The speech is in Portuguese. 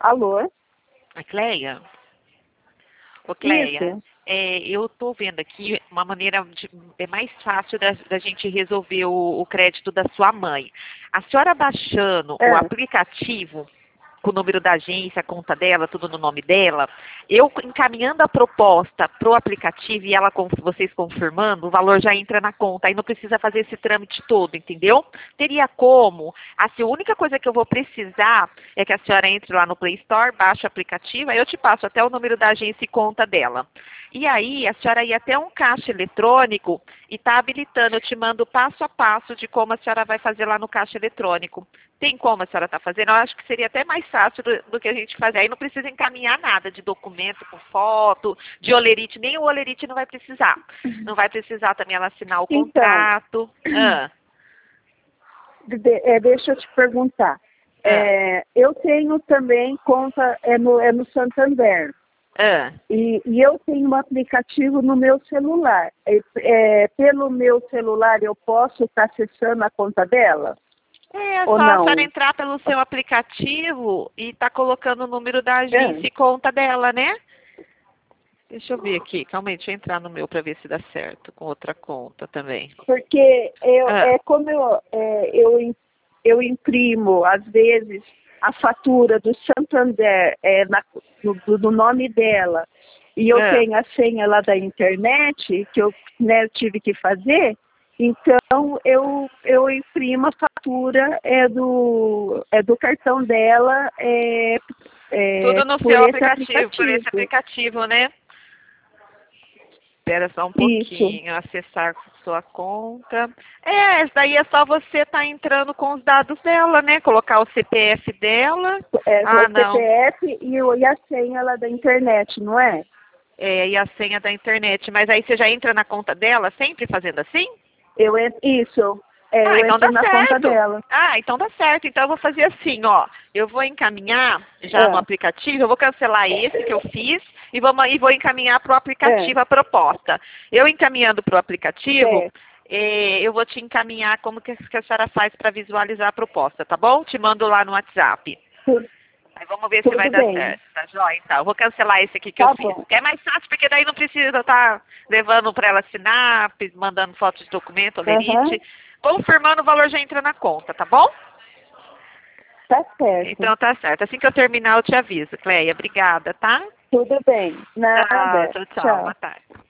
Alô? A Cleia? Ô, Cleia, Isso. eu estou vendo aqui uma maneira mais fácil da gente resolver o crédito da sua mãe. A senhora baixando o É. aplicativo com o número da agência, a conta dela, tudo no nome dela, eu encaminhando a proposta para o aplicativo e vocês confirmando, o valor já entra na conta, aí não precisa fazer esse trâmite todo, entendeu? Teria como, assim, a única coisa que eu vou precisar é que a senhora entre lá no Play Store, baixe o aplicativo, aí eu te passo até o número da agência e conta dela. E aí, a senhora ia até um caixa eletrônico e está habilitando, eu te mando passo a passo de como a senhora vai fazer lá no caixa eletrônico. Tem como a senhora está fazendo? Eu acho que seria até mais fácil do que a gente fazer. Aí não precisa encaminhar nada de documento com foto, de olerite, nem o olerite não vai precisar. Não vai precisar também ela assinar o Então, contrato. Ah, deixa eu te perguntar. ah, Eu tenho também conta no Santander. ah. E eu tenho um aplicativo no meu celular. Pelo meu celular eu posso estar acessando a conta dela? É Ou só a senhora não? entrar pelo seu aplicativo e tá colocando o número da agência É. e conta dela, né? Deixa eu ver aqui, calma aí, deixa eu entrar no meu para ver se dá certo, com outra conta também. Porque Ah, como eu imprimo, às vezes, a fatura do Santander no nome dela, e eu ah. tenho a senha lá da internet, que eu tive que fazer, então eu imprimo a fatura do cartão dela Tudo no por seu esse aplicativo, por esse aplicativo. aplicativo, né? Espera só um Isso. pouquinho, acessar sua conta. Essa daí é só você estar entrando com os dados dela, né? Colocar o CPF dela. O Ah, não. CPF e a senha lá da internet, não é? E a senha da internet. Mas aí você já entra na conta dela sempre fazendo assim? Isso, Ah, eu então entro dá na conta certo. dela. Ah, então dá certo. Então eu vou fazer assim, ó. Eu vou encaminhar já no É, aplicativo, eu vou cancelar esse que eu fiz e vou encaminhar para o é, aplicativo a proposta. Eu encaminhando para o aplicativo, certo. eu vou te encaminhar como que a senhora faz para visualizar a proposta, tá bom? Te mando lá no WhatsApp. Tu- Aí vamos ver se vai Tudo dar bem. certo, tá joia? Então, eu vou cancelar esse aqui que eu Tá fiz. bom. Que é mais fácil, porque daí não precisa estar levando para ela assinar, mandando foto de documento, Aham, olerite. Confirmando o valor já entra na conta, tá bom? tá certo. Então tá certo. Assim que eu terminar, eu te aviso, Cleia. Obrigada, tá? Tudo bem. Tchau, Nada. tchau, tchau. Boa Tchau. tarde.